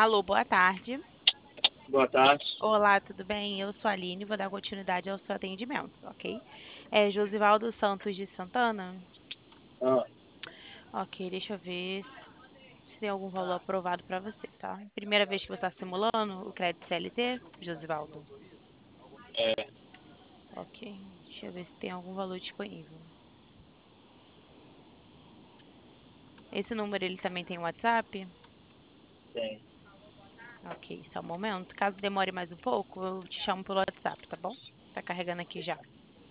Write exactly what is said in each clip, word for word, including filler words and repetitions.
Alô, boa tarde. Boa tarde. Olá, tudo bem? Eu sou a Aline, vou dar continuidade ao seu atendimento, ok? É Josivaldo Santos de Santana? Ah, Ok, deixa eu ver se tem algum valor aprovado para você, tá? Primeira vez que você está simulando o crédito C L T, Josivaldo? é, Ok, deixa eu ver se tem algum valor disponível. Esse número ele também tem WhatsApp? tem. Ok, só um momento. Caso demore mais um pouco, eu te chamo pelo WhatsApp, tá bom? Tá carregando aqui já.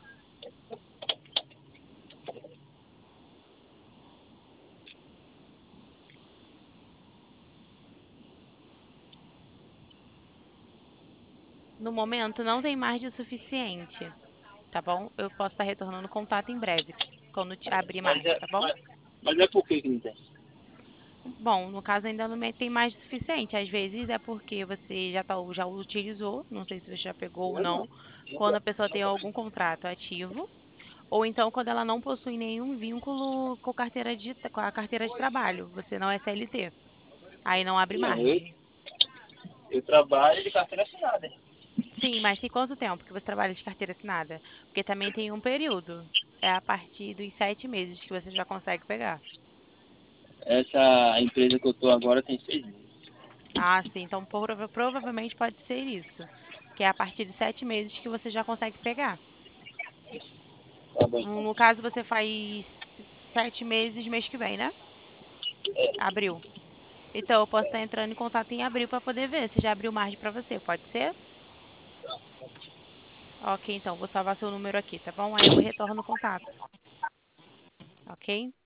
No momento, não tem mais de suficiente, tá bom? Eu posso estar retornando contato em breve, quando te abrir Mas mais, é, tá bom? mas, mas é por que que não tem? Bom, no caso ainda não me- tem mais de suficiente. Às vezes é porque você já, tá, já utilizou, não sei se você já pegou ou Eu não, não. quando a Nunca, pessoa tem nunca. algum contrato ativo, ou então quando ela não possui nenhum vínculo com, carteira de, com a carteira de trabalho, você não é C L T. Aí não abre Não, eu, margem. eu trabalho de carteira assinada. Sim, mas tem quanto tempo que você trabalha de carteira assinada? Porque também tem um período. É a partir dos sete meses que você já consegue pegar. Essa empresa que eu tô agora tem seis meses. Ah, sim. Então prova- provavelmente pode ser isso. Que é a partir de sete meses que você já consegue pegar. Tá bom, No então. no caso, você faz sete meses mês que vem, né? Abril. Então, eu posso estar entrando em contato em abril para poder ver se já abriu margem para você. Pode ser? Ok, então, vou salvar seu número aqui, tá bom? Aí eu retorno o contato. Ok?